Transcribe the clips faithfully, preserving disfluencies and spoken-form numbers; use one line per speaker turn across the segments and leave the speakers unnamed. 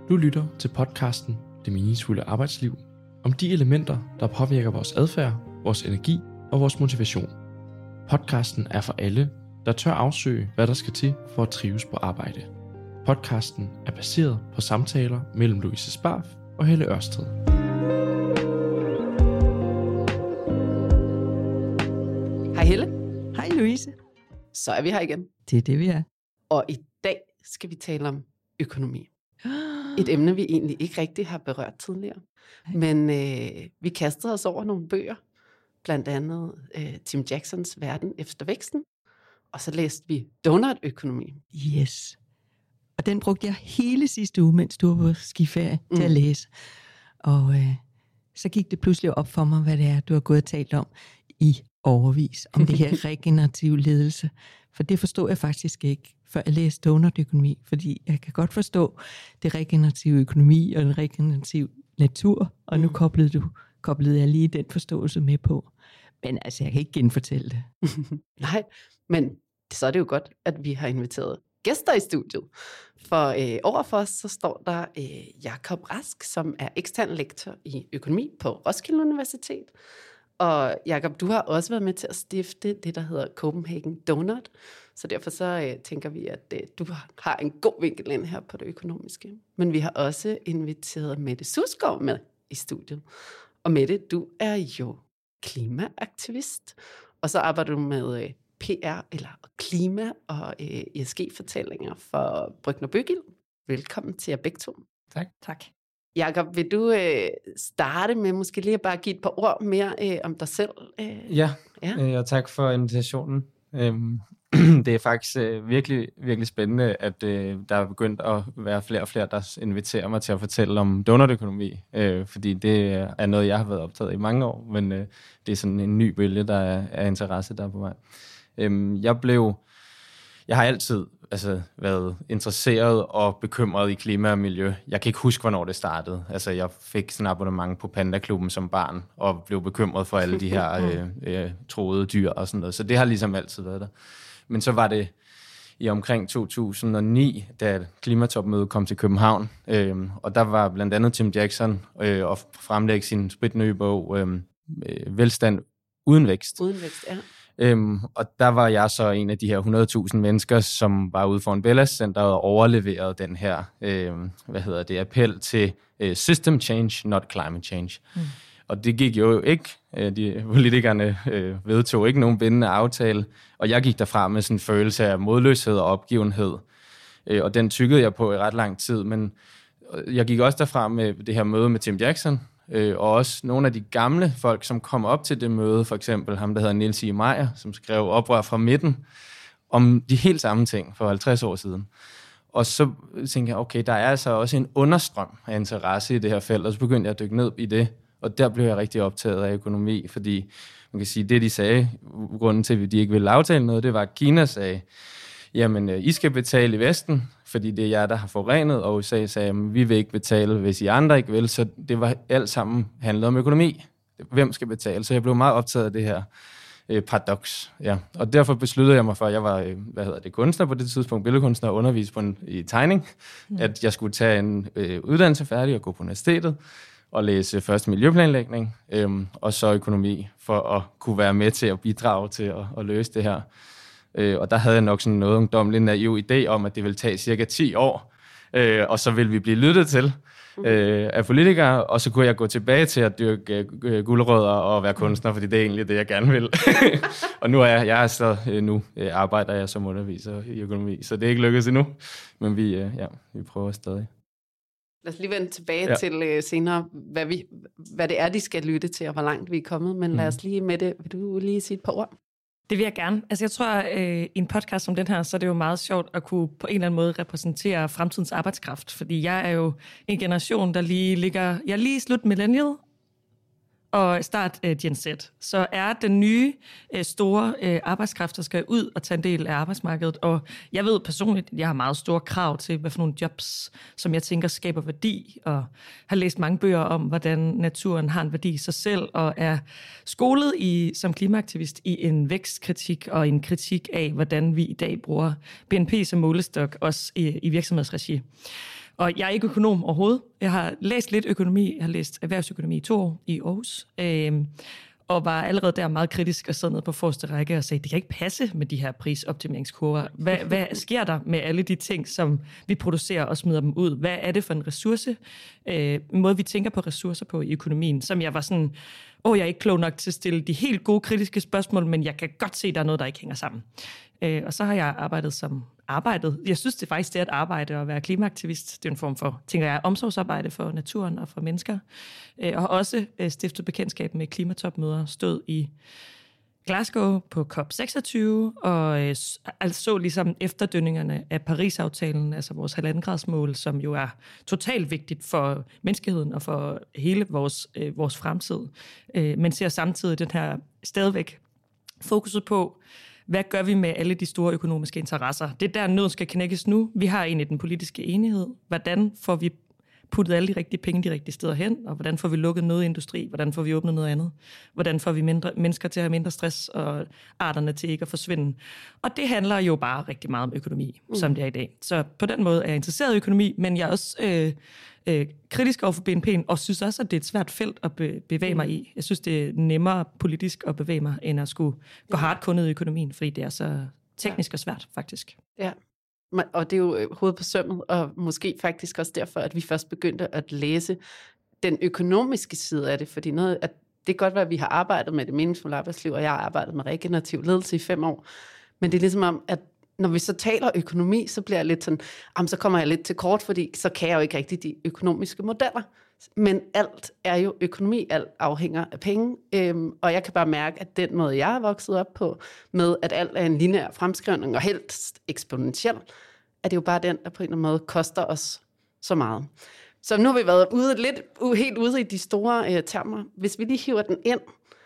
Du lytter til podcasten Det meningsfulde arbejdsliv, om de elementer, der påvirker vores adfærd, vores energi og vores motivation. Podcasten er for alle, der tør afsøge, hvad der skal til for at trives på arbejde. Podcasten er baseret på samtaler mellem Louise Sparf og Helle Ørsted.
Hej Helle.
Hej Louise.
Så er vi her igen.
Det er det, vi er.
Og i dag skal vi tale om økonomi. Et emne, vi egentlig ikke rigtig har berørt tidligere. Men øh, vi kastede os over nogle bøger. Blandt andet øh, Tim Jacksons Verden efter væksten. Og så læste vi Donut-økonomi.
Yes. Og den brugte jeg hele sidste uge, mens du var på skiferie, mm. til at læse. Og øh, så gik det pludselig op for mig, hvad det er, du har gået og talt om i overvis. Om det her regenerative ledelse. For det forstod jeg faktisk ikke, før jeg læste Donut-økonomi. Fordi jeg kan godt forstå det regenerative økonomi og den regenerative natur. Og nu koblede, du, koblede jeg lige den forståelse med på. Men altså, jeg kan ikke genfortælle det.
Nej, men så er det jo godt, at vi har inviteret gæster i studiet. For øh, overfor os, så står der øh, Jakob Rask, som er ekstern lektor i økonomi på Roskilde Universitet. Og Jakob, du har også været med til at stifte det, der hedder Copenhagen Donut. Så derfor så øh, tænker vi, at øh, du har en god vinkel ind her på det økonomiske. Men vi har også inviteret Mette Susgaard med i studiet. Og Mette, du er jo klimaaktivist, og så arbejder du med øh, P R eller klima og øh, E S G-fortællinger for Brygner Bøgild. Velkommen til jer begge to.
Tak.
Tak.
Jakob, vil du øh, starte med måske lige bare give et par ord mere øh, om dig selv? Øh?
Ja,
ja.
Øh, og tak for invitationen. Øhm, det er faktisk øh, virkelig, virkelig spændende, at øh, der er begyndt at være flere og flere, der inviterer mig til at fortælle om donutøkonomi, øh, fordi det er noget, jeg har været optaget i mange år, men øh, det er sådan en ny bølge, der er, er interesse der på vej. Øhm, jeg blev, jeg har altid altså, været interesseret og bekymret i klima og miljø. Jeg kan ikke huske, hvornår det startede. Altså, jeg fik sådan et abonnement på Panda-klubben som barn, og blev bekymret for alle de her øh, øh, troede dyr og sådan noget. Så det har ligesom altid været der. Men så var det i omkring to tusind og ni, da klimatopmødet kom til København, øh, og der var blandt andet Tim Jackson øh, og fremlægge sin spritnye bog, øh, øh, Velstand uden vækst.
Uden vækst, ja.
Øhm, og der var jeg så en af de her hundrede tusind mennesker, som var ude foran Bellas Center og overleverede den her, øh, hvad hedder det, appel til øh, system change, not climate change. Mm. Og det gik jo ikke. De politikerne øh, vedtog ikke nogen bindende aftale, og jeg gik derfra med sådan en følelse af modløshed og opgivenhed. Øh, og den tykkede jeg på i ret lang tid, men jeg gik også derfra med det her møde med Tim Jackson, Øh, og også nogle af de gamle folk, som kom op til det møde, for eksempel ham, der hedder Niels I. Meyer, som skrev Oprør fra midten, om de helt samme ting for halvtreds år siden. Og så tænkte jeg, okay, der er altså også en understrøm af interesse i det her felt, og så begyndte jeg at dykke ned i det, og der blev jeg rigtig optaget af økonomi, fordi man kan sige, det de sagde, grunden til, at de ikke ville aftale noget, det var, at Kina sagde, jamen, I skal betale i Vesten, fordi det er jer, der har forurenet, og U S A sagde, jamen, vi vil ikke betale, hvis I andre ikke vil, så det var alt sammen handlet om økonomi. Hvem skal betale? Så jeg blev meget optaget af det her øh, paradoks. Ja. Og derfor besluttede jeg mig for, at jeg var, øh, hvad hedder det, kunstner på det tidspunkt, billedkunstner og undervise på en, i tegning, mm. at jeg skulle tage en øh, uddannelse færdig og gå på universitetet, og læse først miljøplanlægning, øh, og så økonomi, for at kunne være med til at bidrage til at, at løse det her. Øh, og der havde jeg nok sådan noget ungdomlig naiv idé om, at det ville tage cirka ti år, øh, og så ville vi blive lyttet til øh, af politikere, og så kunne jeg gå tilbage til at dyrke øh, gulerødder og være kunstner, fordi det er egentlig det, jeg gerne vil. Og nu er jeg, jeg er så, øh, nu øh, arbejder jeg som underviser i økonomi, så det er ikke lykkedes endnu, men vi, øh, ja, vi prøver stadig.
Lad os lige vende tilbage
ja.
til øh, senere, hvad, vi, hvad det er, de skal lytte til, og hvor langt vi er kommet, men mm. lad os lige med det. Vil du lige sige et par ord?
Det vil jeg gerne. Altså jeg tror, øh, i en podcast som den her, så er det jo meget sjovt at kunne på en eller anden måde repræsentere fremtidens arbejdskraft. Fordi jeg er jo en generation, der lige ligger... Jeg er lige slut millennial og start uh, Gen Z. Så er den nye uh, store uh, arbejdskraft, der skal ud og tage en del af arbejdsmarkedet. Og jeg ved personligt, at jeg har meget store krav til, hvad for nogle jobs, som jeg tænker skaber værdi. Og har læst mange bøger om, hvordan naturen har en værdi i sig selv. Og er skolet i, som klimaaktivist i en vækstkritik og en kritik af, hvordan vi i dag bruger B N P som målestok, også i, i virksomhedsregi. Og jeg er ikke økonom overhovedet. Jeg har læst lidt økonomi. Jeg har læst erhvervsøkonomi i to år i Aarhus. Øh, og var allerede der meget kritisk og sad ned på forreste række og sagde, det kan ikke passe med de her prisoptimeringskurver. Hvad, hvad sker der med alle de ting, som vi producerer og smider dem ud? Hvad er det for en ressource? Øh, en måde, vi tænker på ressourcer på i økonomien, som jeg var sådan, åh, jeg er ikke klog nok til at stille de helt gode kritiske spørgsmål, men jeg kan godt se, at der er noget, der ikke hænger sammen. Øh, og så har jeg arbejdet som arbejdet. Jeg synes det faktisk, det er at arbejde og være klimaaktivist. Det er en form for, tænker jeg, omsorgsarbejde for naturen og for mennesker. Øh, og har også øh, stiftet bekendtskab med klimatopmøder, stod i Glasgow på COP seksogtyve, og øh, altså så ligesom efterdønningerne af Paris-aftalen, altså vores halvandengradsmål, som jo er totalt vigtigt for menneskeheden og for hele vores, øh, vores fremtid. Øh, men ser samtidig den her stadigvæk fokuset på, hvad gør vi med alle de store økonomiske interesser? Det er der, nøden skal knækkes nu. Vi har egentlig den politiske enighed. Hvordan får vi puttet alle de rigtige penge de rigtige steder hen? Og hvordan får vi lukket noget industri? Hvordan får vi åbnet noget andet? Hvordan får vi mindre, mennesker til at have mindre stress og arterne til ikke at forsvinde? Og det handler jo bare rigtig meget om økonomi, mm. som det er i dag. Så på den måde er jeg interesseret i økonomi, men jeg er også øh, øh, kritisk over for B N P'en, og synes også, at det er et svært felt at be- bevæge mig i. Jeg synes, det er nemmere politisk at bevæge mig, end at skulle gå hardcore ned i økonomien, fordi det er så teknisk og svært, faktisk.
Ja, og det er jo hovedet på sømmet, og måske faktisk også derfor, at vi først begyndte at læse den økonomiske side af det, fordi noget, at det kan godt være, at vi har arbejdet med det meningsfulde arbejdsliv, og jeg har arbejdet med regenerativ ledelse i fem år, men det er ligesom om, at når vi så taler økonomi, så bliver jeg lidt sådan, jamen, så kommer jeg lidt til kort, fordi så kan jeg jo ikke rigtig de økonomiske modeller. Men alt er jo økonomi, alt afhænger af penge, øhm, og jeg kan bare mærke, at den måde, jeg er vokset op på, med at alt er en lineær fremskrivning, og helst eksponentiel, er det jo bare den, der på en eller anden måde koster os så meget. Så nu har vi været ude, lidt helt ude i de store øh, termer. Hvis vi lige hiver den ind,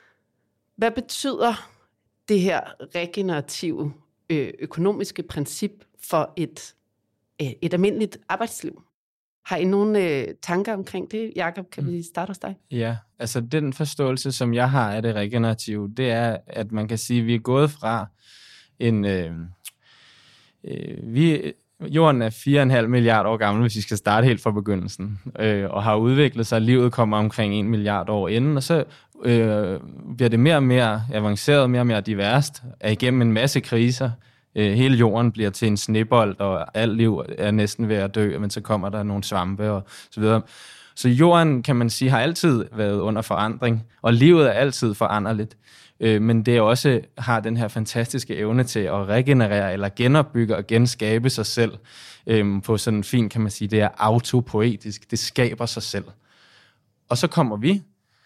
hvad betyder det her regenerative øh, økonomiske princip for et, øh, et almindeligt arbejdsliv? Har I nogle øh, tanker omkring det? Jakob, kan vi starte hos dig?
Ja, altså den forståelse, som jeg har af det regenerative, det er, at man kan sige, at vi er gået fra en... Øh, øh, vi, jorden er fire komma fem milliarder år gammel, hvis vi skal starte helt fra begyndelsen, øh, og har udviklet sig. Livet kommer omkring en milliard år inden, og så øh, bliver det mere og mere avanceret, mere og mere diverst, er igennem en masse kriser. Hele jorden bliver til en snebold, og alt liv er næsten ved at dø, men så kommer der nogle svampe og så videre. Så jorden, kan man sige, har altid været under forandring, og livet er altid foranderligt. Men det også har den her fantastiske evne til at regenerere, eller genopbygge og genskabe sig selv på sådan en fin, kan man sige, det er autopoetisk, det skaber sig selv. Og så kommer vi,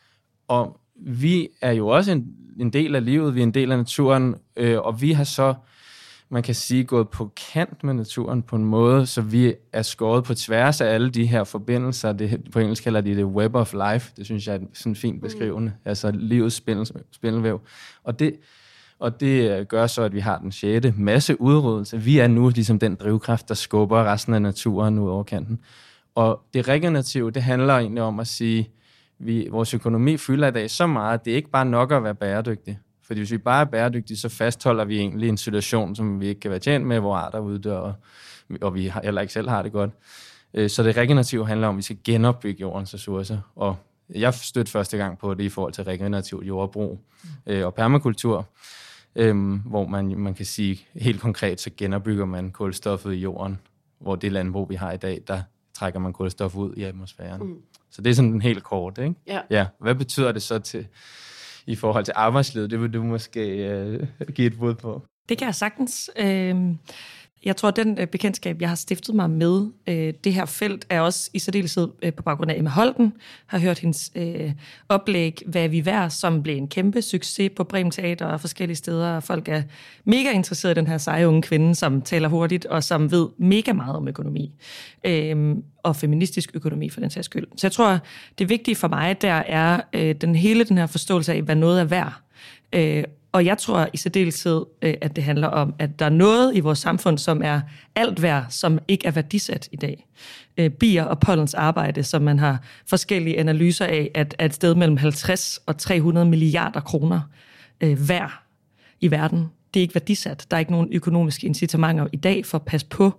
og vi er jo også en, en del af livet, vi er en del af naturen, og vi har så man kan sige, gået på kant med naturen på en måde, så vi er skåret på tværs af alle de her forbindelser. Det, på engelsk kalder de det web of life. Det synes jeg er sådan fint beskrivende. Mm. Altså livets spindel, spindelvæv. Og det, og det gør så, at vi har den sjette masse udryddelse. Vi er nu ligesom den drivkraft, der skubber resten af naturen ud over kanten. Og det regenerative, det handler egentlig om at sige, vi, vores økonomi fylder i dag så meget, at det er ikke bare nok at være bæredygtig. Fordi hvis vi bare er bæredygtige, så fastholder vi egentlig en situation, som vi ikke kan være tjent med, hvor arter uddør, og, og vi heller ikke selv har det godt. Så det regenerative handler om, at vi skal genopbygge jordens ressourcer. Og jeg stødte første gang på det i forhold til regenerativ jordbrug mm. og permakultur, hvor man, man kan sige helt konkret, så genopbygger man kulstoffet i jorden, hvor det landbrug, vi har i dag, der trækker man kulstof ud i atmosfæren. Mm. Så det er sådan helt kort, ikke?
Ja.
Ja. Hvad betyder det så til... i forhold til arbejdslivet? Det vil du måske øh, give et bud på.
Det kan jeg sagtens. Jeg tror, at den bekendtskab, jeg har stiftet mig med det her felt, er også i særdeleshed på baggrund af Emma Holten. Har hørt hendes øh, oplæg, Hvad vi vær, som blev en kæmpe succes på Bremen Teater og forskellige steder. Folk er mega interesserede i den her seje unge kvinde, som taler hurtigt og som ved mega meget om økonomi. Øh, og feministisk økonomi for den sags skyld. Så jeg tror, det vigtige for mig, der er øh, den hele den her forståelse af, hvad noget er værd. Øh, Og jeg tror i særdeleshed, at det handler om, at der er noget i vores samfund, som er alt værd, som ikke er værdisat i dag. Bier og pollens arbejde, som man har forskellige analyser af, at er et sted mellem halvtreds og tre hundrede milliarder kroner værd i verden. Det er ikke værdisat. Der er ikke nogen økonomiske incitamenter i dag for at passe på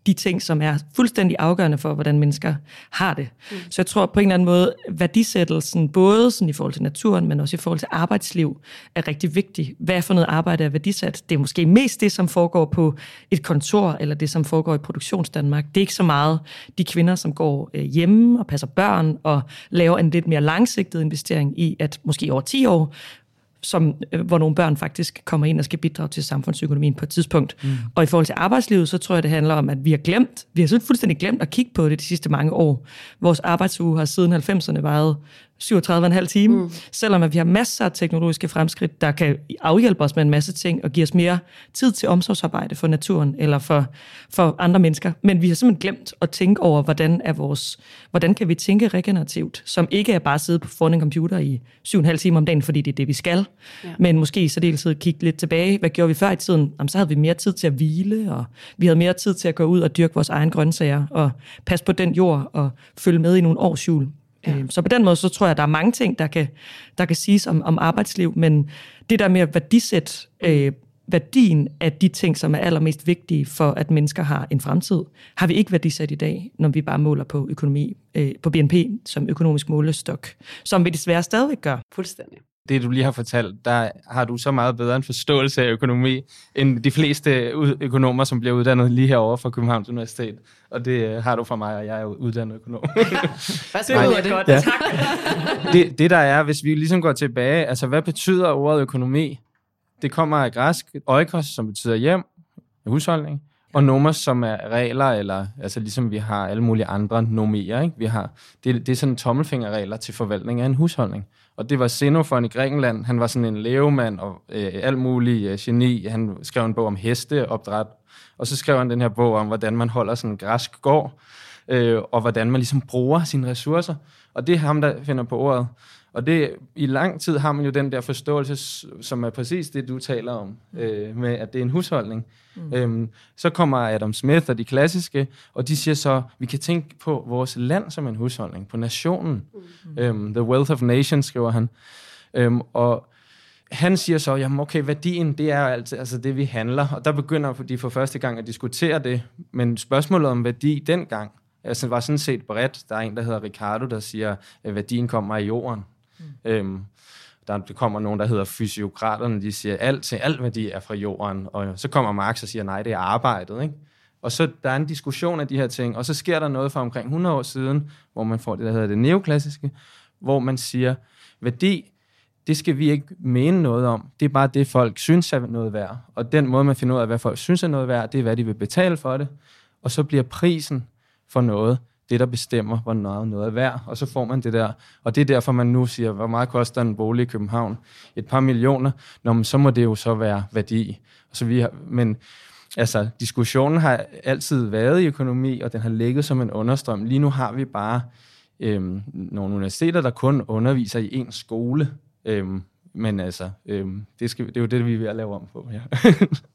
de ting, som er fuldstændig afgørende for, hvordan mennesker har det. Mm. Så jeg tror på en eller anden måde, værdisættelsen, både sådan i forhold til naturen, men også i forhold til arbejdsliv, er rigtig vigtig. Hvad for noget arbejde er værdisat? Det er måske mest det, som foregår på et kontor, eller det, som foregår i Produktionsdanmark. Det er ikke så meget de kvinder, som går øh, hjemme og passer børn, og laver en lidt mere langsigtet investering i, at måske over ti år, som, hvor nogle børn faktisk kommer ind og skal bidrage til samfundsøkonomien på et tidspunkt. Mm. Og i forhold til arbejdslivet, så tror jeg, det handler om, at vi har glemt, vi har sådan fuldstændig glemt at kigge på det de sidste mange år. Vores arbejdsuge har siden halvfemserne varet syvogtredive komma fem timer, mm. selvom at vi har masser af teknologiske fremskridt, der kan afhjælpe os med en masse ting og give os mere tid til omsorgsarbejde for naturen eller for, for andre mennesker. Men vi har simpelthen glemt at tænke over, hvordan, er vores, hvordan kan vi tænke regenerativt, som ikke er bare at sidde foran en computer i syv komma fem timer om dagen, fordi det er det, vi skal. Ja. Men måske i særdeleshed kigge lidt tilbage. Hvad gjorde vi før i tiden? Jamen, så havde vi mere tid til at hvile, og vi havde mere tid til at gå ud og dyrke vores egen grøntsager og passe på den jord og følge med i nogle årshjul. Ja. Så på den måde, så tror jeg, at der er mange ting, der kan, der kan siges om, om arbejdsliv, men det der med at værdisætte øh, værdien af de ting, som er allermest vigtige for, at mennesker har en fremtid, har vi ikke værdisat i dag, når vi bare måler på økonomi, øh, på B N P som økonomisk målestok, som vi desværre stadigvæk gør.
Fuldstændig.
Det, du lige har fortalt, der har du så meget bedre en forståelse af økonomi, end de fleste økonomer, som bliver uddannet lige herovre fra Københavns Universitet. Og det har du fra mig, og jeg er jo uddannet økonom.
Hvad skal det?
Godt,
ja.
tak.
det, det der er, hvis vi ligesom går tilbage, altså hvad betyder ordet økonomi? Det kommer af græsk, oikos, som betyder hjem, husholdning, og nomos, som er regler, eller altså ligesom vi har alle mulige andre nomier, ikke? Vi har, det, det er sådan tommelfingerregler til forvaltning af en husholdning. Og det var Xenofon i Grækenland. Han var sådan en lægemand og øh, alt muligt øh, geni. Han skrev en bog om hesteopdræt, og så skrev han den her bog om, hvordan man holder sådan en græsk gård, øh, og hvordan man ligesom bruger sine ressourcer. Og det er ham, der finder på ordet. Og det, i lang tid har man jo den der forståelse, som er præcis det, du taler om, øh, med at det er en husholdning. Mm. Øhm, så kommer Adam Smith og de klassiske, og de siger så, vi kan tænke på vores land som en husholdning, på nationen. Mm. Øhm, The Wealth of Nations, skriver han. Øhm, og han siger så, jamen okay, værdien, det er altid altså det, vi handler. Og der begynder de for første gang at diskutere det. Men spørgsmålet om værdi dengang, altså var sådan set bredt. Der er en, der hedder Ricardo, der siger, at værdien kommer af jorden. Mm. Øhm, der kommer nogen, der hedder fysiokraterne, de siger, at alt, alt værdi er fra jorden. Og så kommer Marx og siger, nej, det er arbejdet. Ikke? Og så der er en diskussion af de her ting, og så sker der noget for omkring hundrede år siden, hvor man får det, der hedder det neoklassiske, hvor man siger, værdi, det skal vi ikke mene noget om. Det er bare det, folk synes er noget værd. Og den måde, man finder ud af, hvad folk synes er noget værd, det er, hvad de vil betale for det. Og så bliver prisen for noget det, der bestemmer, hvor noget, noget er værd. Og så får man det der. Og det er derfor, man nu siger, hvor meget koster en bolig i København? Et par millioner. Nå, men så må det jo så være værdi. Og så vi har, men altså, diskussionen har altid været i økonomi, og den har ligget som en understrøm. Lige nu har vi bare øhm, nogle universiteter, der kun underviser i en skole. Øhm, men altså, øhm, det, skal, det er jo det, vi er ved at lave om på. Ja.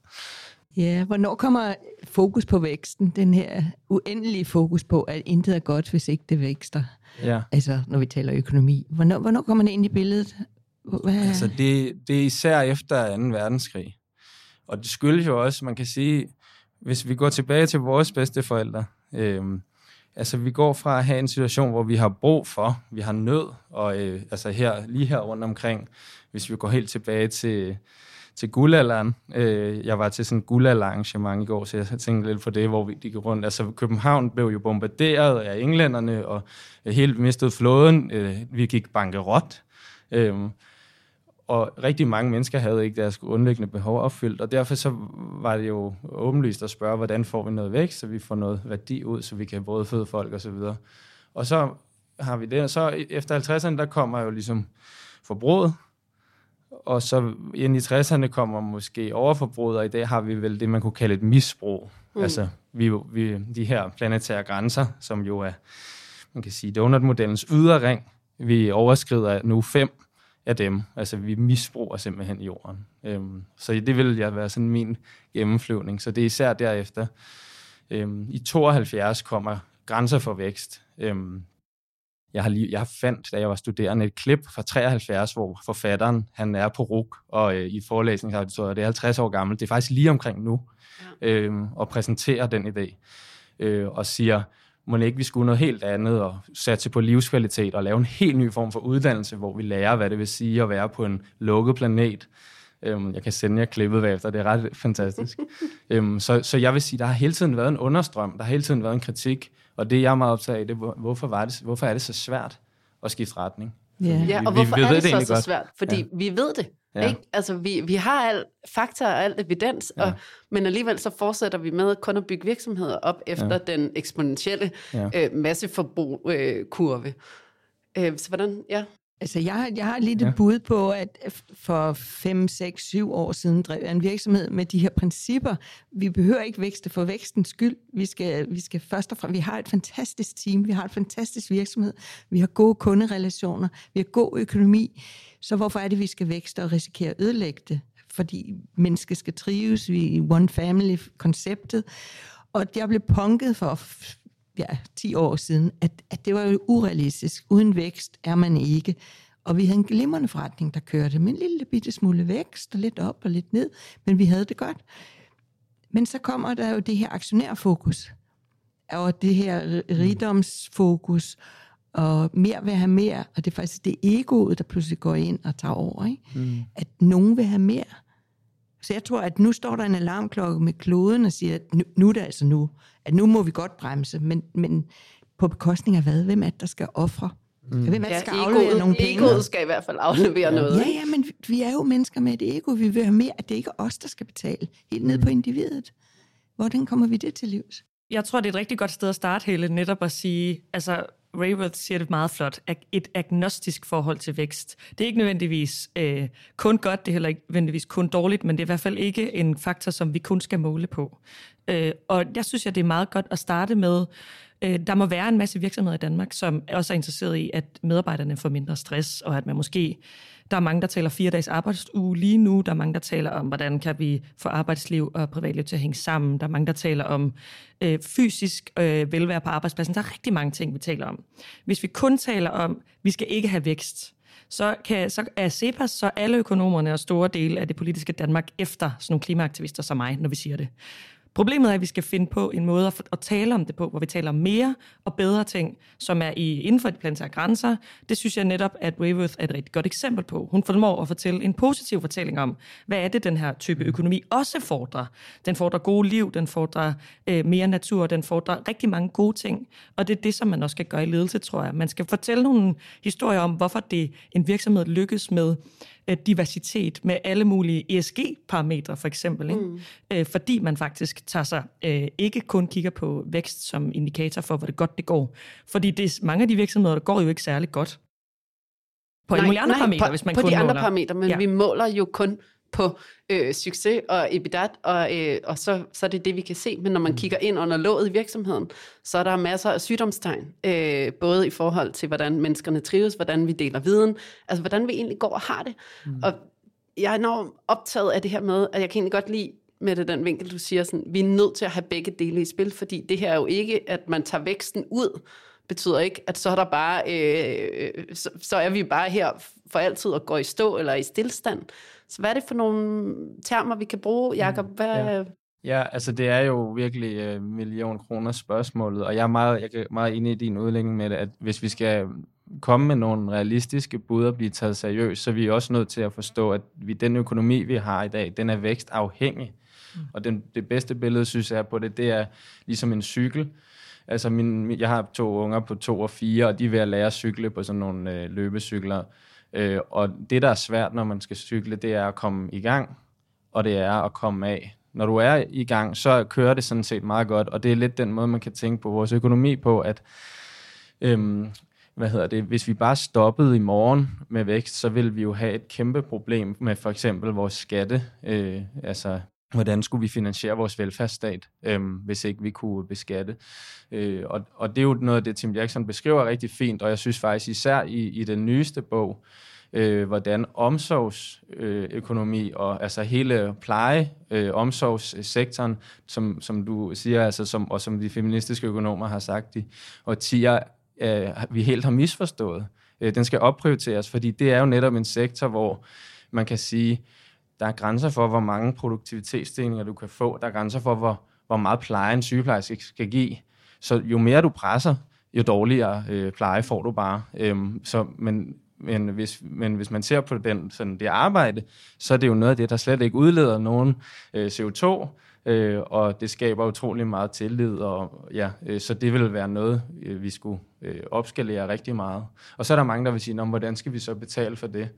Ja, hvornår kommer fokus på væksten? Den her uendelige fokus på, at intet er godt, hvis ikke det vækster.
Ja.
Altså, når vi taler økonomi. Hvornår, hvornår kommer det ind i billedet? Hvad?
Altså, det, det er især efter anden verdenskrig. Og det skyldes jo også, man kan sige, hvis vi går tilbage til vores bedsteforældre, øhm, altså vi går fra at have en situation, hvor vi har brug for, vi har nød, og øh, altså her, lige her rundt omkring, hvis vi går helt tilbage til, til guldalderen. Øh, jeg var til sådan et guldalderarrangement i går, så jeg tænkte lidt på det, hvor vi gik rundt. Altså København blev jo bombarderet af englænderne, og helt mistede flåden. Øh, vi gik bankerot. Øh, Og rigtig mange mennesker havde ikke deres grundlæggende behov opfyldt, og derfor så var det jo åbenlyst at spørge, hvordan får vi noget vækst, så vi får noget værdi ud, så vi kan både føde folk og så videre. Og så har vi det, og så efter halvtredserne, der kommer jo ligesom forbruget, og så ind i tresserne kommer måske overforbruget, og i dag har vi vel det, man kunne kalde et misbrug. Mm. Altså vi, vi, de her planetære grænser, som jo er, man kan sige, donutmodellens ydre ring, vi overskrider nu fem af dem. Altså, vi misbruger simpelthen jorden. Øhm, så det vil jeg være sådan min gennemflyvning. Så det er især derefter. Øhm, I tooghalvfjerds kommer Grænser for vækst. Øhm, jeg har lige, jeg har fandt, da jeg var studerende, et klip fra treoghalvfjerds, hvor forfatteren, han er på R U C, og øh, i forelæsningsauditoriet, det er halvtreds år gammelt. Det er faktisk lige omkring nu, ja. øhm, og præsenterer den idé. øh, og siger, må ikke vi skulle noget helt andet, og satse på livskvalitet, og lave en helt ny form for uddannelse, hvor vi lærer, hvad det vil sige at være på en lukket planet. Øhm, jeg kan sende jer klippet bagefter, det er ret fantastisk. øhm, så, så jeg vil sige, der har hele tiden været en understrøm, der har hele tiden været en kritik, og det jeg er meget optaget af, det er, hvorfor, var det, hvorfor er det så svært at skifte retning?
Ja,
vi,
ja og
vi,
hvorfor
vi
er
ved
det, det så,
så
så svært? Fordi ja. vi ved det. Ja. Ikke? Altså, vi, vi har al fakta og al evidens, ja. og, men alligevel så fortsætter vi med kun at bygge virksomheder op efter ja. den eksponentielle ja. øh, masseforbrug-kurve. Øh, så hvordan, ja...
Altså, jeg, jeg har lidt et ja. bud på, at for fem, seks, syv år siden drev jeg en virksomhed med de her principper. Vi behøver ikke vækste for vækstens skyld. Vi skal, vi skal først og fremmest... Vi har et fantastisk team, vi har et fantastisk virksomhed, vi har gode kunderelationer, vi har god økonomi. Så hvorfor er det, vi skal vækste og risikere at ødelægge det? Fordi mennesker skal trives, vi i one family-konceptet. Og jeg blev punket for... ja, ti år siden, at, at det var jo urealistisk. Uden vækst er man ikke. Og vi havde en glimrende forretning, der kørte med en lille bitte smule vækst, og lidt op og lidt ned, men vi havde det godt. Men så kommer der jo det her aktionærfokus, og det her rigdomsfokus, og mere vil have mere, og det er faktisk det egoet, der pludselig går ind og tager over, ikke? Mm. At nogen vil have mere. Så jeg tror, at nu står der en alarmklokke med kloden og siger, at nu, nu er det altså nu. At nu må vi godt bremse, men, men på bekostning af hvad? Hvem er det, der skal ofre? Mm. Hvem er det, der skal ja, aflevere egoet, nogle penge?
Egoet skal i hvert fald aflevere ja. noget.
Ja, ja, men vi er jo mennesker med et ego. Vi vil have mere, at det ikke er os, der skal betale. Helt ned på individet. Hvordan kommer vi det til livs?
Jeg tror, det er et rigtig godt sted at starte, Helle, netop at sige, altså Raworth siger det meget flot, et agnostisk forhold til vækst. Det er ikke nødvendigvis øh, kun godt, det er heller ikke nødvendigvis kun dårligt, men det er i hvert fald ikke en faktor, som vi kun skal måle på. Øh, og jeg synes, at det er meget godt at starte med, øh, der må være en masse virksomheder i Danmark, som også er interesseret i, at medarbejderne får mindre stress, og at man måske... Der er mange, der taler fire dages arbejdsuge lige nu. Der er mange, der taler om, hvordan kan vi få arbejdsliv og privatliv til at hænge sammen. Der er mange, der taler om øh, fysisk øh, velvære på arbejdspladsen. Der er rigtig mange ting, vi taler om. Hvis vi kun taler om, vi skal ikke have vækst, så, kan, så er CEPAS, så alle økonomerne og store dele af det politiske Danmark efter sådan nogle klimaaktivister som mig, når vi siger det. Problemet er, at vi skal finde på en måde at, at tale om det på, hvor vi taler om mere og bedre ting, som er i, inden for de planetære grænser. Det synes jeg netop, at Raworth er et rigtig godt eksempel på. Hun formår at fortælle en positiv fortælling om, hvad er det, den her type økonomi også fordrer. Den fordrer gode liv, den fordrer øh, mere natur, den fordrer rigtig mange gode ting. Og det er det, som man også skal gøre i ledelse, tror jeg. Man skal fortælle nogle historier om, hvorfor det en virksomhed lykkes med diversitet med alle mulige E S G-parametre, for eksempel. Ikke? Mm. Øh, fordi man faktisk tager sig, øh, ikke kun kigger på vækst som indikator for, hvor det godt det går. Fordi det er, mange af de virksomheder, der går jo ikke særlig godt. På nej, alle mulige andre nej, parametre,
på,
hvis man
på
kun
de andre
måler.
parametre, men ja. vi måler jo kun på øh, succes og EBITDA, og, øh, og så, så er det det, vi kan se. Men når man mm. kigger ind under låget i virksomheden, så er der masser af sygdomstegn, øh, både i forhold til, hvordan menneskerne trives, hvordan vi deler viden, altså hvordan vi egentlig går og har det. Mm. Og jeg er enormt optaget af det her med, at jeg kan egentlig godt lide med det, den vinkel, du siger, sådan, vi er nødt til at have begge dele i spil, fordi det her er jo ikke, at man tager væksten ud, betyder ikke, at så er der bare, øh, så, så er vi bare her for altid og går i stå eller i stillstand. Så hvad er det for nogle termer, vi kan bruge, Jacob? Hvad...
Ja. ja, altså det er jo virkelig uh, million kroner spørgsmålet, og jeg er meget, jeg er meget inde i din udlægning med det, at hvis vi skal komme med nogle realistiske bud og blive taget seriøst, så er vi også nødt til at forstå, at vi, den økonomi, vi har i dag, den er vækstafhængig. Mm. Og den, det bedste billede, synes jeg, på det, det er ligesom en cykel. Altså, min, jeg har to unger på to og fire, og de er ved at lære at cykle på sådan nogle øh, løbecykler. Øh, og det, der er svært, når man skal cykle, det er at komme i gang, og det er at komme af. Når du er i gang, så kører det sådan set meget godt, og det er lidt den måde, man kan tænke på vores økonomi på, at øhm, hvad hedder det, hvis vi bare stoppede i morgen med vækst, så ville vi jo have et kæmpe problem med for eksempel vores skatte, øh, altså hvordan skulle vi finansiere vores velfærdsstat, øhm, hvis ikke vi kunne beskatte. Øh, og, og det er jo noget af det, Tim Jackson beskriver rigtig fint, og jeg synes faktisk især i, i den nyeste bog, øh, hvordan omsorgsøkonomi øh, og altså hele pleje, øh, omsorgssektoren, som, som du siger, altså, som, og som de feministiske økonomer har sagt i årtier, øh, vi helt har misforstået. Øh, den skal opprioriteres, fordi det er jo netop en sektor, hvor man kan sige, der er grænser for, hvor mange produktivitetsstigninger du kan få. Der er grænser for, hvor, hvor meget pleje en sygeplejerske skal give. Så jo mere du presser, jo dårligere øh, pleje får du bare. Øhm, så, men, men, hvis, men hvis man ser på den, sådan det arbejde, så er det jo noget af det, der slet ikke udleder nogen øh, C O to, øh, og det skaber utrolig meget tillid, og, ja, øh, så det vil være noget, øh, vi skulle øh, opskalere rigtig meget. Og så er der mange, der vil sige, hvordan skal vi så betale for det?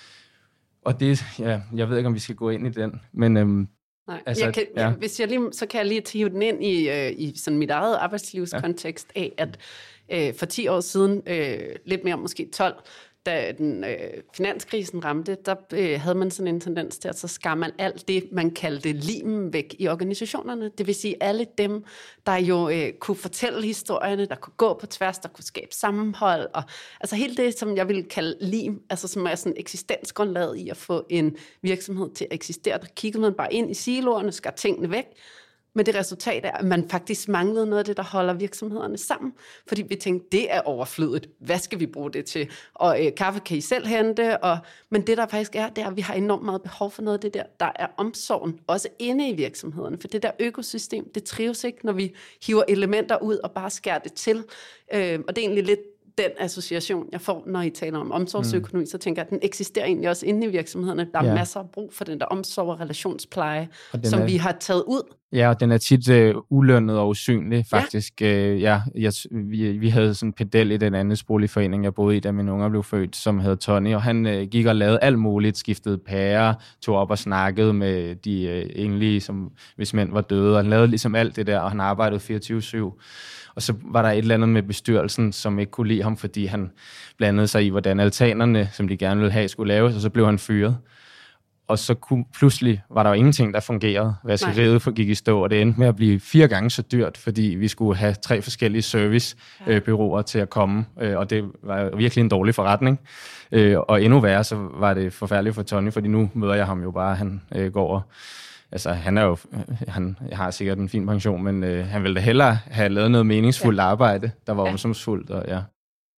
Og det, ja, jeg ved ikke, om vi skal gå ind i den, men... Øhm,
Nej,
altså,
jeg kan,
ja.
jeg, hvis jeg lige, så kan jeg lige tage den ind i, øh, i sådan mit eget arbejdslivskontekst af, at øh, for ti år siden, øh, lidt mere måske tolv, da den øh, finanskrisen ramte, der øh, havde man sådan en tendens til, at så skar man alt det, man kaldte limen væk i organisationerne. Det vil sige alle dem, der jo øh, kunne fortælle historierne, der kunne gå på tværs, der kunne skabe sammenhold, og altså hele det, som jeg ville kalde lim, altså som er sådan eksistensgrundlaget i at få en virksomhed til at eksistere. Der kiggede man bare ind i siloerne, skar tingene væk, med det resultat er, at man faktisk manglede noget af det, der holder virksomhederne sammen. Fordi vi tænkte, det er overflødigt. Hvad skal vi bruge det til? Og øh, kaffe kan I selv hente. Og, men det, der faktisk er, det er, at vi har enormt meget behov for noget af det der. Der er omsorgen, også inde i virksomhederne. For det der økosystem, det trives ikke, når vi hiver elementer ud og bare skærer det til. Øh, og det er egentlig lidt den association, jeg får, når I taler om omsorgsøkonomi, mm. så tænker jeg, at den eksisterer egentlig også inde i virksomhederne. Der er ja. masser af brug for den der omsorg og relationspleje, og som er, vi har taget ud.
Ja, og den er tit øh, ulønnet og usynlig, faktisk. Ja. Øh, ja, jeg, vi, vi havde sådan en pedel i den anden boligforening, jeg boede i, da mine unger blev født, som hed Tony, og han øh, gik og lavede alt muligt, skiftede pærer, tog op og snakkede med de øh, enlige, som, hvis mænd var døde, og han lavede ligesom alt det der, og han arbejdede fireogtyve syv. Og så var der et eller andet med bestyrelsen, som ikke kunne lide ham, fordi han blandede sig i, hvordan altanerne, som de gerne ville have, skulle laves, og så blev han fyret. Og så kunne, pludselig var der jo ingenting, der fungerede. Vaskeriet gik i stå, og det endte med at blive fire gange så dyrt, fordi vi skulle have tre forskellige servicebyråer til at komme, og det var virkelig en dårlig forretning. Og endnu værre, så var det forfærdeligt for Tony, fordi nu møder jeg ham jo bare, han går og altså, han er jo, han har sikkert en fin pension, men øh, han ville da hellere have lavet noget meningsfuldt ja. arbejde, der var ja. omsorgsfuldt, og ja.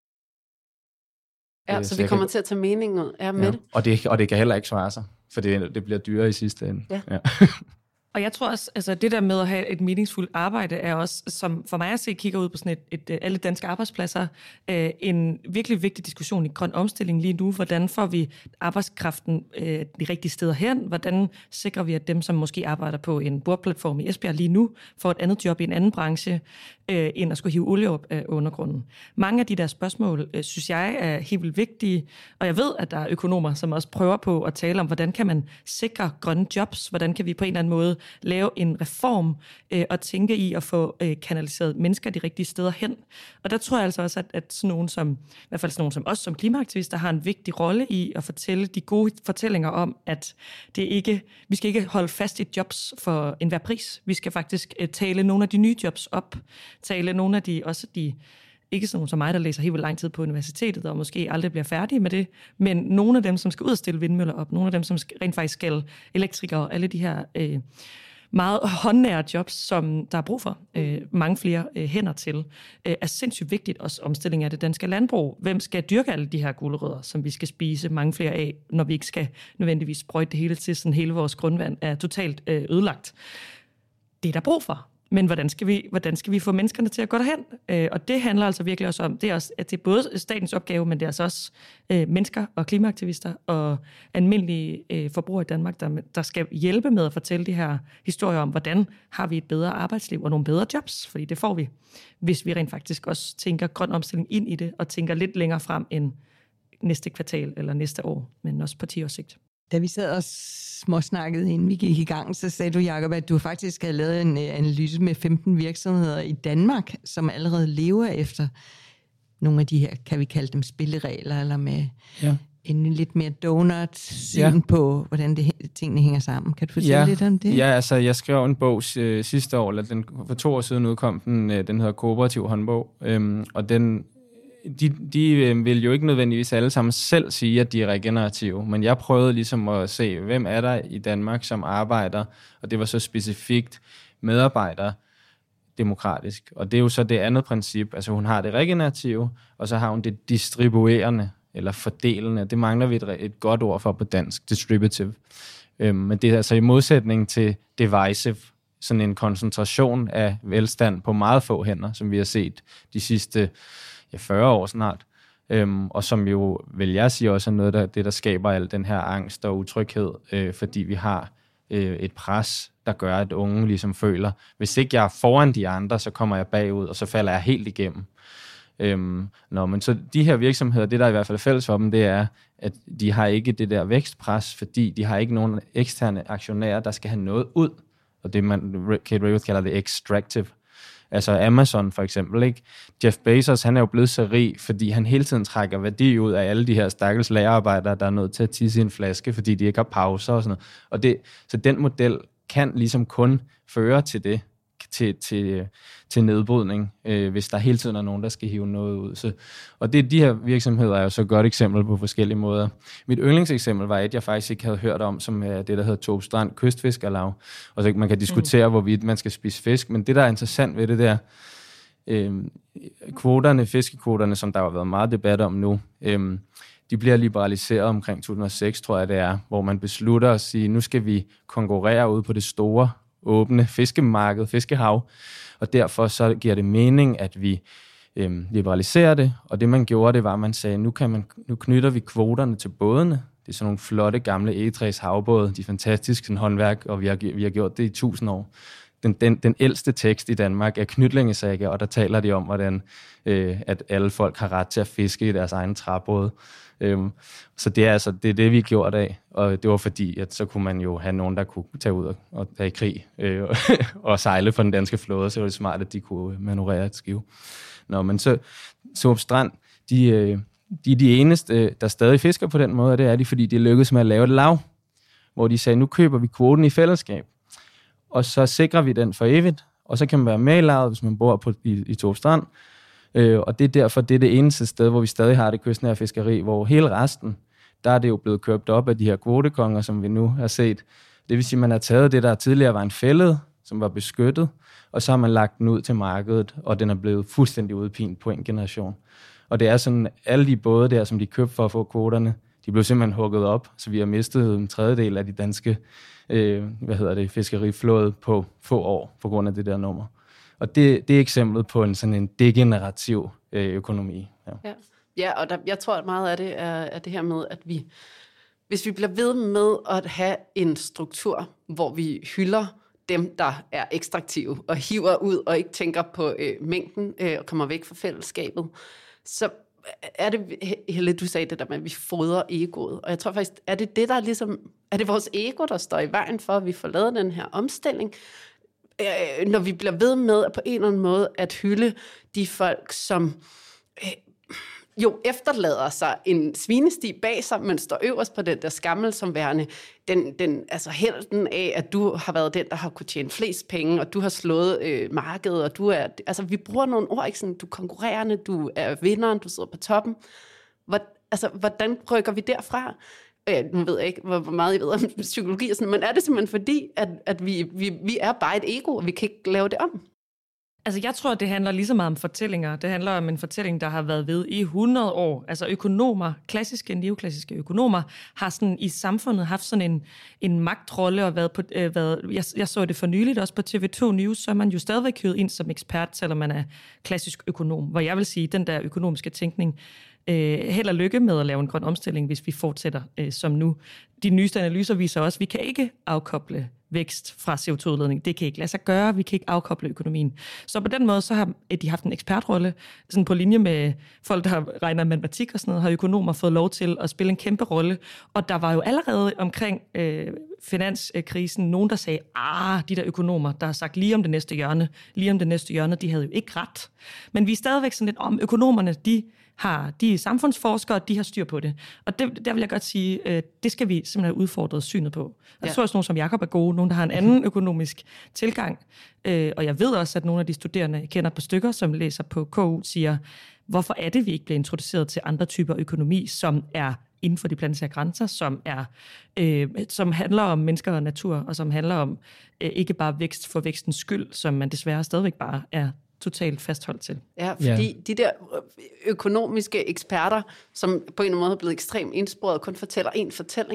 Ja, øh, så, så vi kommer kan... til at tage mening ud ja, med
ja.
det.
Og det. Og det kan heller ikke svare sig, for det, det bliver dyrere i sidste ende. Ja. Ja.
Og jeg tror også, altså det der med at have et meningsfuldt arbejde, er også, som for mig at se, kigger ud på sådan et, et alle danske arbejdspladser, øh, en virkelig vigtig diskussion i grøn omstilling lige nu. Hvordan får vi arbejdskraften øh, de rigtige steder hen? Hvordan sikrer vi, at dem, som måske arbejder på en bordplatform i Esbjerg lige nu, får et andet job i en anden branche, øh, end at skulle hive olie op af undergrunden? Mange af de der spørgsmål, øh, synes jeg, er helt vildt vigtige, og jeg ved, at der er økonomer, som også prøver på at tale om, hvordan kan man sikre grønne jobs? Hvordan kan vi på en eller anden måde lave en reform øh, og tænke i at få øh, kanaliseret mennesker de rigtige steder hen. Og der tror jeg altså også, at, at sådan nogen som, i hvert fald sådan nogen som os som klimaaktivister, har en vigtig rolle i at fortælle de gode fortællinger om, at det ikke, vi skal ikke holde fast i jobs for enhver pris. Vi skal faktisk øh, tale nogle af de nye jobs op. Tale nogle af de, også de ikke sådan nogen som mig, der læser helt vildt lang tid på universitetet, og måske aldrig bliver færdige med det, men nogle af dem, som skal ud og stille vindmøller op, nogle af dem, som rent faktisk skal elektrikere, og alle de her øh, meget håndnære jobs, som der er brug for, øh, mange flere øh, hænder til, øh, er sindssygt vigtigt. Også omstilling af det danske landbrug. Hvem skal dyrke alle de her gulerødder, som vi skal spise mange flere af, når vi ikke skal nødvendigvis sprøjte det hele til, sådan hele vores grundvand er totalt øh, ødelagt. Det er der brug for. Men hvordan skal vi, hvordan skal vi få menneskerne til at gå derhen? Øh, og det handler altså virkelig også om, det er, også, at det er både statens opgave, men det er altså også øh, mennesker og klimaaktivister og almindelige øh, forbrugere i Danmark, der, der skal hjælpe med at fortælle de her historier om, hvordan har vi et bedre arbejdsliv og nogle bedre jobs, fordi det får vi, hvis vi rent faktisk også tænker grøn omstilling ind i det, og tænker lidt længere frem end næste kvartal eller næste år, men også på ti års sigt.
Da vi sad og småsnakkede, inden vi gik i gang, så sagde du, Jacob, at du faktisk havde lavet en analyse med femten virksomheder i Danmark, som allerede lever efter nogle af de her, kan vi kalde dem spilleregler, eller med ja. en lidt mere donut-syn ja. på, hvordan det, tingene hænger sammen. Kan du fortælle
ja.
lidt om det?
Ja, altså jeg skrev en bog øh, sidste år, eller den, for to år siden udkom den, øh, den hedder Kooperativ håndbog, øhm, og den De, de øh, vil jo ikke nødvendigvis alle sammen selv sige, at de er regenerative, men jeg prøvede ligesom at se, hvem er der i Danmark, som arbejder, og det var så specifikt medarbejder demokratisk. Og det er jo så det andet princip, altså hun har det regenerative, og så har hun det distribuerende, eller fordelende. Det mangler vi et, et godt ord for på dansk, distributive. Øhm, men det er altså i modsætning til divisive, sådan en koncentration af velstand på meget få hænder, som vi har set de sidste ja, fyrre år snart. Øhm, og som jo, vil jeg sige, også er noget af det, der skaber al den her angst og utryghed, øh, fordi vi har øh, et pres, der gør, at unge ligesom føler, hvis ikke jeg er foran de andre, så kommer jeg bagud, og så falder jeg helt igennem. Øhm, nå, men så de her virksomheder, det der i hvert fald er fælles for dem, det er, at de har ikke det der vækstpres, fordi de har ikke nogen eksterne aktionærer, der skal have noget ud, og det man Kate Raworth kalder det extractive. Altså Amazon for eksempel, ikke? Jeff Bezos, han er jo blevet så rig, fordi han hele tiden trækker værdi ud af alle de her stakkels lagerarbejdere, der er nødt til at tisse i en flaske, fordi de ikke har pauser og sådan noget. Og det, så den model kan ligesom kun føre til det, til, til, til nedbrydning, øh, hvis der hele tiden er nogen, der skal hive noget ud. Så, og det, de her virksomheder er jo så et godt eksempel på forskellige måder. Mit yndlingseksempel var et, jeg faktisk ikke havde hørt om, som er det, der hedder Torp Strand Kystfiskerlaug. Og så man kan diskutere, mm. hvorvidt man skal spise fisk, men det, der er interessant ved det der, øh, kvoterne, fiskekvoterne, som der har været meget debat om nu, øh, de bliver liberaliseret omkring to tusind og seks, tror jeg det er, hvor man beslutter at sige, nu skal vi konkurrere ude på det store åbne fiskemarked, fiskehav, og derfor så giver det mening, at vi øhm, liberaliserer det, og det man gjorde, det var, at man sagde, nu, kan man, nu knytter vi kvoterne til bådene. Det er sådan nogle flotte, gamle egetræs havbåde, de er fantastiske sådan håndværk, og vi har, vi har gjort det i tusind år. Den, den, den ældste tekst i Danmark er Knytlingesaga, og der taler de om, hvordan øh, at alle folk har ret til at fiske i deres egen træbåde. Øhm, så det er altså det, er det vi gjorde af, og det var fordi, at så kunne man jo have nogen, der kunne tage ud og, og tage i krig øh, og sejle for den danske flåde, så var det smart, at de kunne manøvrere et skive. Nå, men så Torp Strand, de, øh, de er de eneste, der stadig fisker på den måde, og det er de, fordi de lykkedes med at lave et lav, hvor de sagde, nu køber vi kvoten i fællesskab, og så sikrer vi den for evigt, og så kan man være med i lavet, hvis man bor på, i, i Torp Strand. Øh, og det er derfor, det er det eneste sted, hvor vi stadig har det kystnære fiskeri, hvor hele resten, der er det jo blevet købt op af de her kvotekonger, som vi nu har set. Det vil sige, at man har taget det, der tidligere var en fælde, som var beskyttet, og så har man lagt den ud til markedet, og den er blevet fuldstændig udpint på en generation. Og det er sådan, alle de både der, som de købte for at få kvoterne, de blev simpelthen hugget op, så vi har mistet en tredjedel af de danske øh, hvad hedder det, fiskeriflåde på få år, på grund af det der nummer. Og det, det er eksemplet på en sådan en degenerativ øh, økonomi. Ja,
ja. ja og der, jeg tror, at meget af det er, er det her med, at vi, hvis vi bliver ved med at have en struktur, hvor vi hylder dem, der er ekstraktive, og hiver ud og ikke tænker på øh, mængden øh, og kommer væk fra fællesskabet, så er det, Helle, du sagde det der med, at vi fodrer egoet. Og jeg tror faktisk, er det det, der ligesom, er det vores ego, der står i vejen for, at vi får lavet den her omstilling? Øh, når vi bliver ved med at på en eller anden måde at hylde de folk, som øh, jo efterlader sig en svinesti bag sig, men står øverst på den der skammel som værende den, den, altså helten af, at du har været den, der har kunne tjene flest penge, og du har slået øh, markedet, og du er, altså vi bruger nogle ord, ikke sådan, du er konkurrerende, du er vinderen, du sidder på toppen. Hvor, altså, hvordan rykker vi derfra? Øh, nu ved jeg ikke, hvor, hvor meget jeg ved om psykologi og sådan, men er det simpelthen fordi, at, at vi, vi, vi er bare et ego, og vi kan ikke lave det om?
Altså, jeg tror, det handler lige så meget om fortællinger. Det handler om en fortælling, der har været ved i hundrede år. Altså, økonomer, klassiske, neoklassiske økonomer, har sådan i samfundet haft sådan en, en magtrolle og været på, øh, været, jeg, jeg så det for nyligt også på T V to News, så er man jo stadigvæk hyret ind som ekspert, selvom man er klassisk økonom. Hvor jeg vil sige, den der økonomiske tænkning, øh, held og lykke med at lave en grøn omstilling, hvis vi fortsætter øh, som nu. De nyeste analyser viser også, at vi kan ikke afkoble vækst fra C O to udledning. Det kan ikke lade sig gøre, vi kan ikke afkoble økonomien. Så på den måde, så har de haft en ekspertrolle, sådan på linje med folk, der regner matematik og sådan noget, har økonomer fået lov til at spille en kæmpe rolle. Og der var jo allerede omkring øh, finanskrisen nogen, der sagde, ah, de der økonomer, der har sagt lige om det næste hjørne, lige om det næste hjørne, de havde jo ikke ret. Men vi er stadigvæk sådan lidt om, økonomerne, de har, de er samfundsforskere, de har styr på det. Og det, der vil jeg godt sige, øh, det skal vi simpelthen have udfordret synet på. Og ja. Så er også nogen som Jakob er gode, nogen der har en anden økonomisk tilgang. Øh, og jeg ved også, at nogle af de studerende, jeg kender på stykker, som læser på K U, siger, hvorfor er det, vi ikke bliver introduceret til andre typer økonomi, som er inden for de planetære grænser, som, er, øh, som handler om mennesker og natur, og som handler om øh, ikke bare vækst for vækstens skyld, som man desværre stadigvæk bare er totalt fastholdt til.
Ja, fordi ja. de der økonomiske eksperter, som på en eller anden måde er blevet ekstremt indsporet og kun fortæller en fortælling,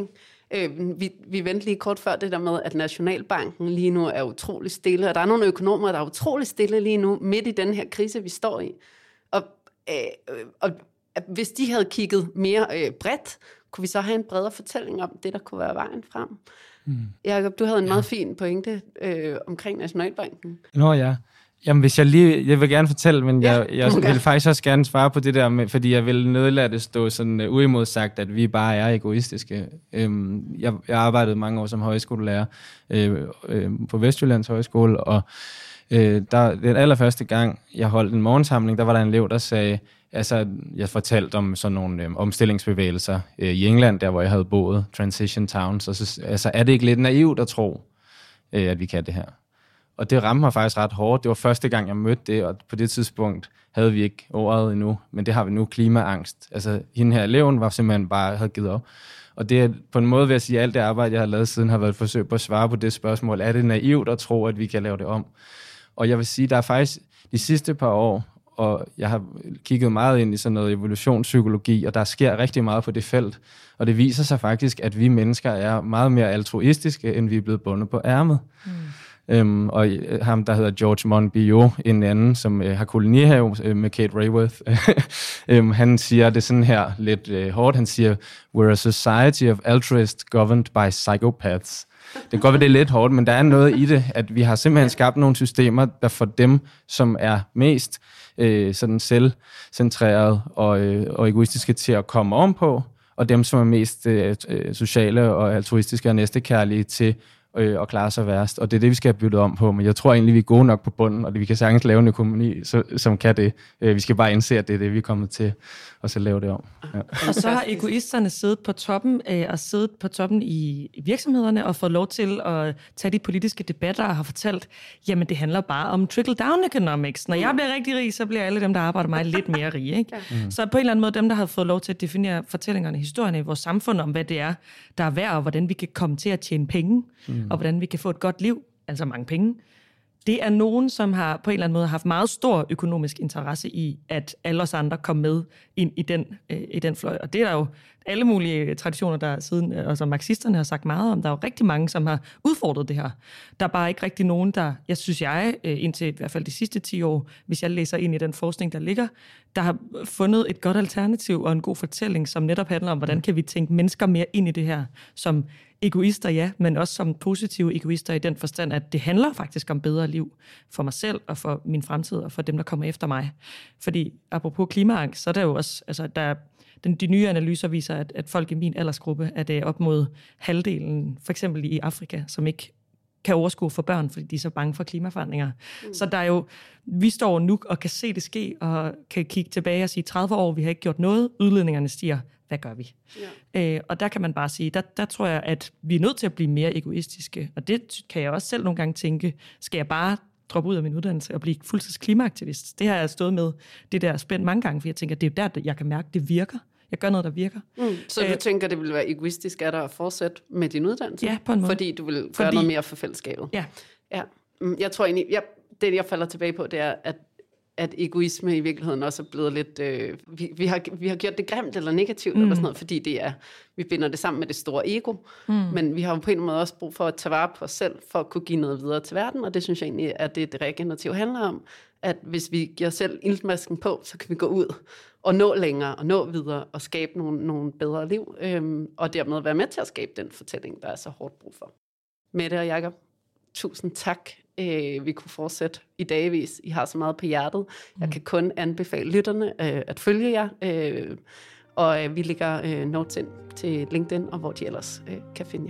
Øh, vi, vi vendte lige kort før det der med, at Nationalbanken lige nu er utrolig stille, og der er nogle økonomer, der er utrolig stille lige nu, midt i den her krise, vi står i. Og, øh, og hvis de havde kigget mere øh, bredt, kunne vi så have en bredere fortælling om det, der kunne være vejen frem. Hmm. Jakob, du havde en meget ja. fin pointe øh, omkring Nationalbanken.
Nå ja. Jamen, hvis jeg lige... Jeg vil gerne fortælle, men ja, jeg, jeg okay. vil faktisk også gerne svare på det der, med, fordi jeg vil nødlade det stå sådan uh, uimodsagt, at vi bare er egoistiske. Um, jeg, jeg arbejdede mange år som højskolelærer øh, øh, på Vestjyllands Højskole, og øh, der, den allerførste gang, jeg holdt en morgensamling, der var der en elev, der sagde... Altså, jeg fortalte om sådan nogle øh, omstillingsbevægelser øh, i England, der hvor jeg havde boet, Transition Towns, og så altså, er det ikke lidt naivt at tro, øh, at vi kan det her? Og det ramte mig faktisk ret hårdt. Det var første gang, jeg mødte det, og på det tidspunkt havde vi ikke ordet endnu, men det har vi nu, klimaangst. Altså, hende her eleven var simpelthen bare, havde givet op. Og det er på en måde, vil jeg sige, at alt det arbejde, jeg har lavet siden, har været et forsøg på at svare på det spørgsmål. Er det naivt at tro, at vi kan lave det om? Og jeg vil sige, der er faktisk de sidste par år, og jeg har kigget meget ind i sådan noget evolutionspsykologi, og der sker rigtig meget på det felt. Og det viser sig faktisk, at vi mennesker er meget mere altruistiske, end vi er blevet bundet på ærmet. Mm. Øhm, og ham, der hedder George Monbiot, en anden, som øh, har kolonihave øh, med Kate Raworth, øhm, han siger det sådan her lidt øh, hårdt. Han siger, we're a society of altruists governed by psychopaths. Det kan godt være, det er lidt hårdt, men der er noget i det, at vi har simpelthen skabt nogle systemer, der for dem, som er mest øh, sådan selvcentreret og, øh, og egoistiske til at komme ovenpå, og dem, som er mest øh, sociale og altruistiske og næstekærlige til øh, at klare sig værst. Og det er det, vi skal have byttet om på. Men jeg tror egentlig, vi er gode nok på bunden, og det, vi kan sagtens lave en økonomi, så, som kan det. Øh, vi skal bare indse, at det er det, vi er kommet til, og så lave det om. Ja.
Og så har egoisterne siddet på toppen, øh, og siddet på toppen i, i virksomhederne, og fået lov til at tage de politiske debatter, og har fortalt, jamen det handler bare om trickle-down economics. Når jeg bliver rigtig rig, så bliver alle dem, der arbejder mig lidt mere rige. Ikke? Mm. Så på en eller anden måde, dem, der har fået lov til at definere fortællingerne, historierne i vores samfund, om hvad det er, der er værd, og hvordan vi kan komme til at tjene penge, mm. og hvordan vi kan få et godt liv, altså mange penge. Det er nogen, som har på en eller anden måde haft meget stor økonomisk interesse i, at alle os andre kom med ind i den, øh, i den fløj. Og det er der jo alle mulige traditioner, der siden, og som marxisterne har sagt meget om. Der er jo rigtig mange, som har udfordret det her. Der er bare ikke rigtig nogen, der, jeg synes jeg, indtil i hvert fald de sidste ti år, hvis jeg læser ind i den forskning, der ligger, der har fundet et godt alternativ og en god fortælling, som netop handler om, hvordan kan vi tænke mennesker mere ind i det her, som egoister, ja, men også som positive egoister i den forstand, at det handler faktisk om bedre liv for mig selv og for min fremtid og for dem, der kommer efter mig. Fordi apropos klimaangst, så er der jo også, altså der den, de nye analyser viser, at, at folk i min aldersgruppe, at det er op mod halvdelen, for eksempel i Afrika, som ikke kan overskue for børn, fordi de er så bange for klimaforandringer. Mm. Så der er jo, vi står nu og kan se det ske, og kan kigge tilbage og sige, tredive år, vi har ikke gjort noget, udledningerne stiger, hvad gør vi? Ja. Øh, og der kan man bare sige, der, der tror jeg, at vi er nødt til at blive mere egoistiske, og det kan jeg også selv nogle gange tænke, skal jeg bare droppe ud af min uddannelse og blive fuldtids klimaaktivist? Det har jeg stået med, det der spændt mange gange, for jeg tænker, det er jo der, jeg kan mærke, det virker. Jeg gør noget, der virker. Mm,
så du øh, tænker, det vil være egoistisk af dig at fortsætte med din uddannelse?
Ja, på en måde.
Fordi du vil gøre fordi, noget mere for fællesskabet?
Ja.
Ja. Jeg tror egentlig, jeg, det jeg falder tilbage på, det er, at, at egoisme i virkeligheden også er blevet lidt... Øh, vi, vi, har, vi har gjort det grimt eller negativt, mm. eller sådan noget, fordi det er, vi binder det sammen med det store ego. Mm. Men vi har jo på en måde også brug for at tage vare på os selv, for at kunne give noget videre til verden, og det synes jeg egentlig, at det, det regenerative handler om, at hvis vi giver os selv iltmasken på, så kan vi gå ud og nå længere, og nå videre, og skabe nogle, nogle bedre liv, øhm, og dermed være med til at skabe den fortælling, der er så hårdt brug for. Mette og Jakob, tusind tak. Øh, vi kunne fortsætte i dagvis. I har så meget på hjertet. Jeg kan kun anbefale lytterne øh, at følge jer, øh, og øh, vi lægger øh, notes ind til LinkedIn, og hvor de ellers øh, kan finde jer.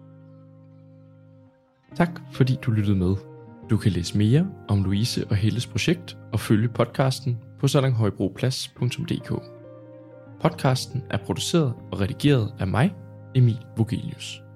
Tak, fordi du lyttede med. Du kan læse mere om Louise og Helles projekt og følge podcasten på salonghøjbroplads punktum d k. Podcasten er produceret og redigeret af mig, Emil Vogelius.